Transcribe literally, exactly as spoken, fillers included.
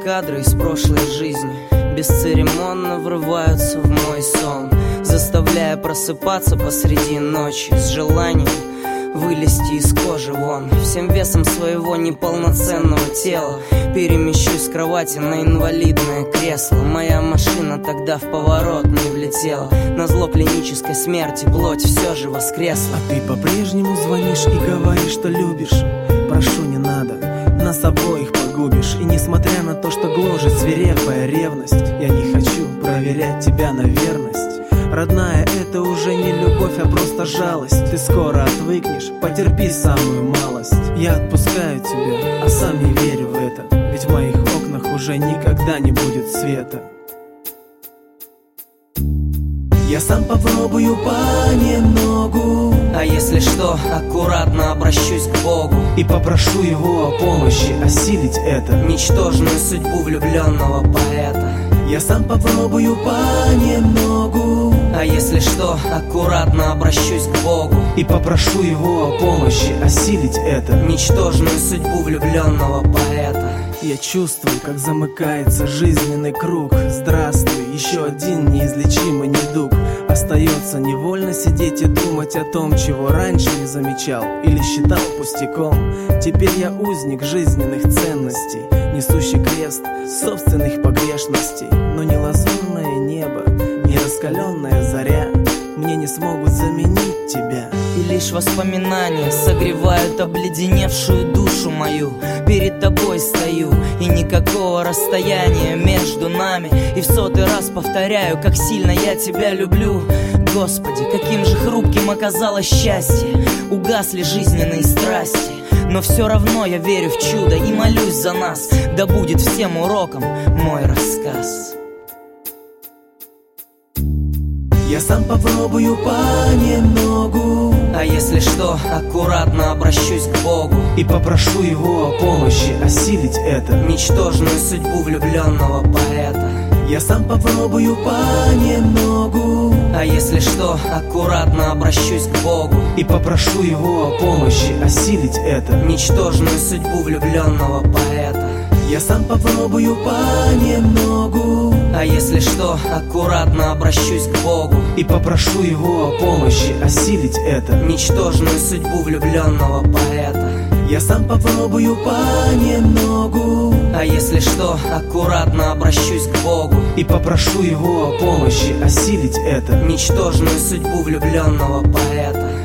кадры из прошлой жизни бесцеремонно врываются в мой сон, заставляя просыпаться посреди ночи с желанием вылезти из кожи вон. Всем весом своего неполноценного тела перемещусь с кровати на инвалидное кресло. Моя машина тогда в поворот не влетела, назло клинической смерти плоть все же воскресла. А ты по-прежнему звонишь и говоришь, что любишь. Прошу, не надо, нас обоих погубишь. И несмотря на то, что гложет свирепая ревность, я не хочу проверять тебя на верность. Родная, это уже не любовь, а просто жалость. Ты скоро отвыкнешь, потерпи самую малость. Я отпускаю тебя, а сам не верю в это, ведь в моих окнах уже никогда не будет света. Я сам попробую понемногу, а если что, аккуратно обращусь к Богу и попрошу его о помощи осилить это ничтожную судьбу влюбленного поэта. Я сам попробую понемногу, а если что, аккуратно обращусь к Богу и попрошу его о помощи осилить это ничтожную судьбу влюбленного поэта. Я чувствую, как замыкается жизненный круг. Здравствуй, еще один неизлечимый недуг. Остается невольно сидеть и думать о том, чего раньше не замечал или считал пустяком. Теперь я узник жизненных ценностей, несущий крест собственных погрешностей. Но ни лазурное небо, ни раскаленная заря мне не смогут заменить тебя. И лишь воспоминания согревают обледеневшую душу мою. Перед тобой стою, и никакого расстояния между нами. И в сотый раз повторяю, как сильно я тебя люблю. Господи, каким же хрупким оказалось счастье. Угасли жизненные страсти, но все равно я верю в чудо и молюсь за нас. Да будет всем уроком мой рассказ. Я сам попробую понемногу, а если что, аккуратно обращусь к Богу и попрошу его о помощи осилить это ничтожную судьбу влюбленного поэта. Я сам попробую понемногу, а если что, аккуратно обращусь к Богу и попрошу его о помощи осилить это ничтожную судьбу влюбленного поэта. Я сам попробую понемногу, а если что, аккуратно обращусь к Богу и попрошу его о помощи осилить это ничтожную судьбу влюбленного поэта. Я сам попробую понемногу, а если что, аккуратно обращусь к Богу и попрошу его о помощи осилить это ничтожную судьбу влюбленного поэта.